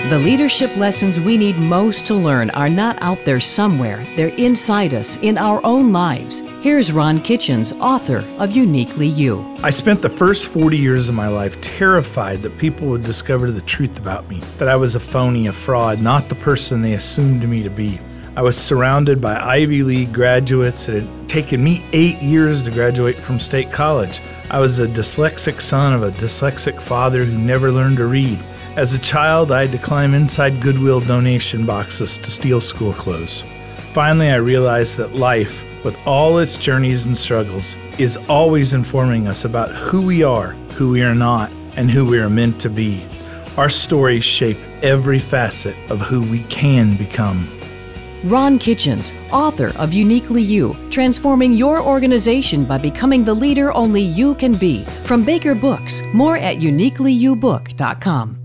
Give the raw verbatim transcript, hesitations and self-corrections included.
The leadership lessons we need most to learn are not out there somewhere. They're inside us, in our own lives. Here's Ron Kitchens, author of Uniquely You. I spent the first forty years of my life terrified that people would discover the truth about me, that I was a phony, a fraud, not the person they assumed me to be. I was surrounded by Ivy League graduates. It had taken me eight years to graduate from state college. I was a dyslexic son of a dyslexic father who never learned to read. As a child, I had to climb inside Goodwill donation boxes to steal school clothes. Finally, I realized that life, with all its journeys and struggles, is always informing us about who we are, who we are not, and who we are meant to be. Our stories shape every facet of who we can become. Ron Kitchens, author of Uniquely You, transforming your organization by becoming the leader only you can be. From Baker Books, more at uniquely you book dot com.